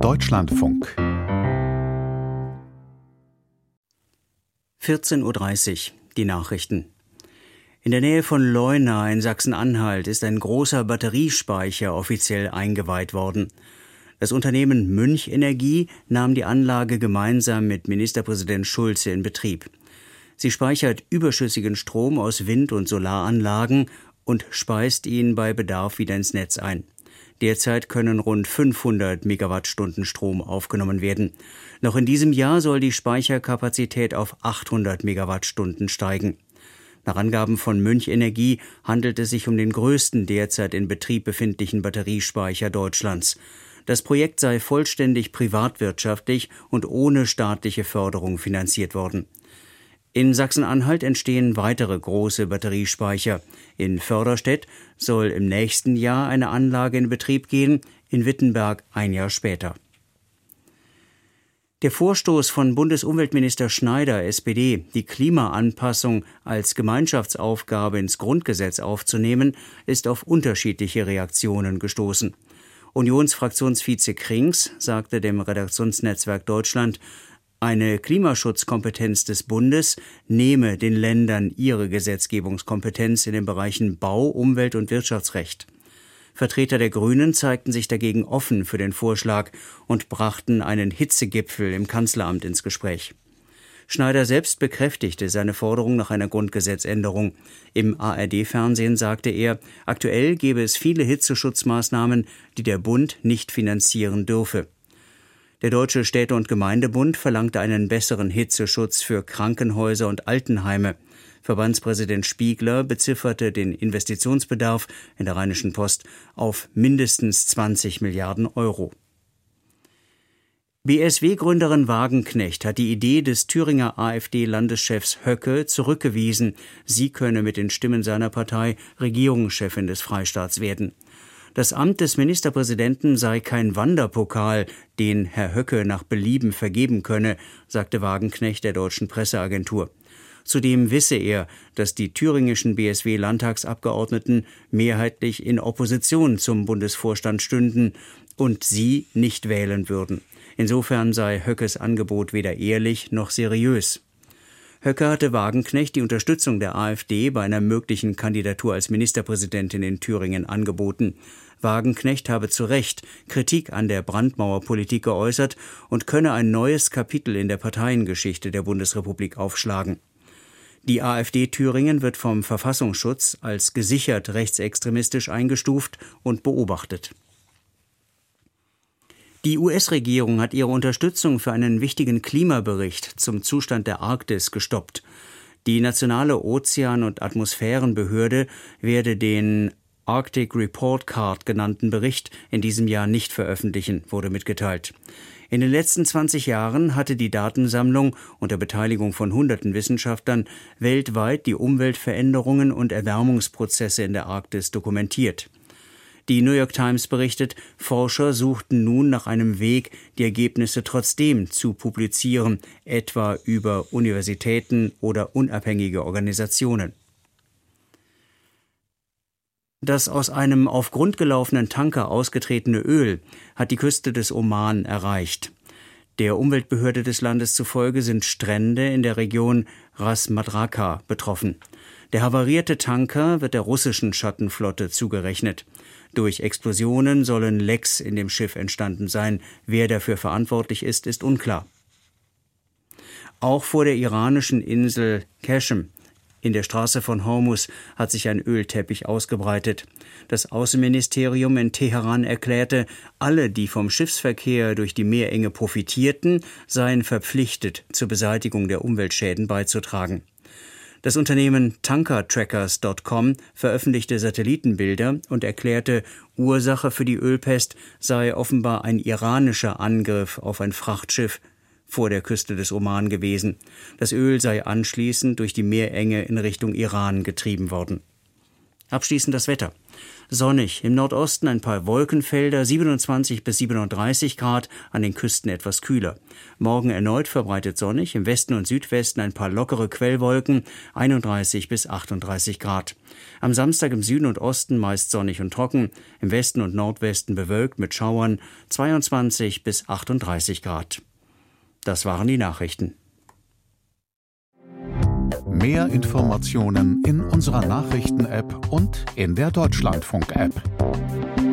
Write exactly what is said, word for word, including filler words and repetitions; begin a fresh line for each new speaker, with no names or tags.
Deutschlandfunk
vierzehn Uhr dreißig, die Nachrichten. In der Nähe von Leuna in Sachsen-Anhalt ist ein großer Batteriespeicher offiziell eingeweiht worden. Das Unternehmen Münch Energie nahm die Anlage gemeinsam mit Ministerpräsident Schulze in Betrieb. Sie speichert überschüssigen Strom aus Wind- und Solaranlagen und speist ihn bei Bedarf wieder ins Netz ein. Derzeit können rund fünfhundert Megawattstunden Strom aufgenommen werden. Noch in diesem Jahr soll die Speicherkapazität auf achthundert Megawattstunden steigen. Nach Angaben von Münch Energie handelt es sich um den größten derzeit in Betrieb befindlichen Batteriespeicher Deutschlands. Das Projekt sei vollständig privatwirtschaftlich und ohne staatliche Förderung finanziert worden. In Sachsen-Anhalt entstehen weitere große Batteriespeicher. In Förderstedt soll im nächsten Jahr eine Anlage in Betrieb gehen, in Wittenberg ein Jahr später. Der Vorstoß von Bundesumweltminister Schneider, S P D, die Klimaanpassung als Gemeinschaftsaufgabe ins Grundgesetz aufzunehmen, ist auf unterschiedliche Reaktionen gestoßen. Unionsfraktionsvize Krings sagte dem Redaktionsnetzwerk Deutschland, eine Klimaschutzkompetenz des Bundes nehme den Ländern ihre Gesetzgebungskompetenz in den Bereichen Bau, Umwelt und Wirtschaftsrecht. Vertreter der Grünen zeigten sich dagegen offen für den Vorschlag und brachten einen Hitzegipfel im Kanzleramt ins Gespräch. Schneider selbst bekräftigte seine Forderung nach einer Grundgesetzänderung. Im A R D-Fernsehen sagte er, aktuell gebe es viele Hitzeschutzmaßnahmen, die der Bund nicht finanzieren dürfe. Der Deutsche Städte- und Gemeindebund verlangte einen besseren Hitzeschutz für Krankenhäuser und Altenheime. Verbandspräsident Spiegler bezifferte den Investitionsbedarf in der Rheinischen Post auf mindestens zwanzig Milliarden Euro. B S W-Gründerin Wagenknecht hat die Idee des Thüringer AfD-Landeschefs Höcke zurückgewiesen. Sie könne mit den Stimmen seiner Partei Regierungschefin des Freistaats werden. Das Amt des Ministerpräsidenten sei kein Wanderpokal, den Herr Höcke nach Belieben vergeben könne, sagte Wagenknecht der deutschen Presseagentur. Zudem wisse er, dass die thüringischen B S W-Landtagsabgeordneten mehrheitlich in Opposition zum Bundesvorstand stünden und sie nicht wählen würden. Insofern sei Höckes Angebot weder ehrlich noch seriös. Höcke hatte Wagenknecht die Unterstützung der AfD bei einer möglichen Kandidatur als Ministerpräsidentin in Thüringen angeboten. Wagenknecht habe zu Recht Kritik an der Brandmauerpolitik geäußert und könne ein neues Kapitel in der Parteiengeschichte der Bundesrepublik aufschlagen. Die AfD Thüringen wird vom Verfassungsschutz als gesichert rechtsextremistisch eingestuft und beobachtet. Die U S-Regierung hat ihre Unterstützung für einen wichtigen Klimabericht zum Zustand der Arktis gestoppt. Die nationale Ozean- und Atmosphärenbehörde werde den Arctic Report Card genannten Bericht in diesem Jahr nicht veröffentlichen, wurde mitgeteilt. In den letzten zwanzig Jahren hatte die Datensammlung unter Beteiligung von hunderten Wissenschaftlern weltweit die Umweltveränderungen und Erwärmungsprozesse in der Arktis dokumentiert. Die New York Times berichtet, Forscher suchten nun nach einem Weg, die Ergebnisse trotzdem zu publizieren, etwa über Universitäten oder unabhängige Organisationen. Das aus einem auf Grund gelaufenen Tanker ausgetretene Öl hat die Küste des Oman erreicht. Der Umweltbehörde des Landes zufolge sind Strände in der Region Ras Madraka betroffen. Der havarierte Tanker wird der russischen Schattenflotte zugerechnet. Durch Explosionen sollen Lecks in dem Schiff entstanden sein. Wer dafür verantwortlich ist, ist unklar. Auch vor der iranischen Insel Qashem in der Straße von Hormuz hat sich ein Ölteppich ausgebreitet. Das Außenministerium in Teheran erklärte, alle, die vom Schiffsverkehr durch die Meerenge profitierten, seien verpflichtet, zur Beseitigung der Umweltschäden beizutragen. Das Unternehmen Tanker Trackers Punkt com veröffentlichte Satellitenbilder und erklärte, Ursache für die Ölpest sei offenbar ein iranischer Angriff auf ein Frachtschiff vor der Küste des Oman gewesen. Das Öl sei anschließend durch die Meerenge in Richtung Iran getrieben worden. Abschließend das Wetter. Sonnig, im Nordosten ein paar Wolkenfelder, siebenundzwanzig bis siebenunddreißig Grad, an den Küsten etwas kühler. Morgen erneut verbreitet sonnig, im Westen und Südwesten ein paar lockere Quellwolken, einunddreißig bis achtunddreißig Grad. Am Samstag im Süden und Osten meist sonnig und trocken, im Westen und Nordwesten bewölkt mit Schauern, zweiundzwanzig bis achtunddreißig Grad. Das waren die Nachrichten.
Mehr Informationen in unserer Nachrichten-App und in der Deutschlandfunk-App.